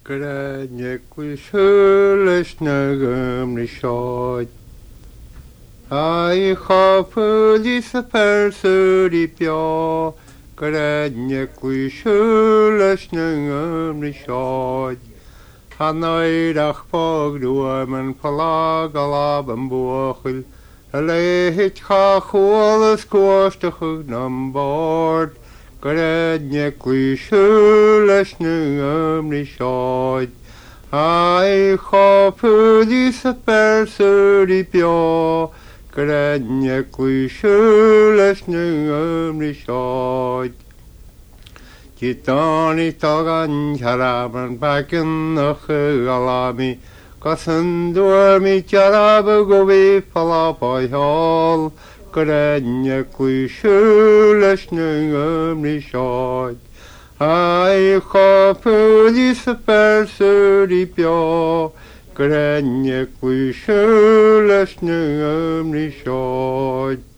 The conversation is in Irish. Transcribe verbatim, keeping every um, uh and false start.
Grenjekushulus nagum nishod. Ai chapulis a persuri pio. Grenjekushulus nagum nishod. Hanoidach pogduam en palagalab en bochel. Alehit chachulus koostachug nam boord. Grenjekushulus nagum nishod. Ai chapulis a persuri pio. Grenjekushulus nagum nishod. Gitani tagan jaraban bakin nachalami. Kasanduami jarabu govi palapai hall. Grenjekushulus nagum nishod. Ai chapulis a persuri pio. Grenjekushulus nagum nishod.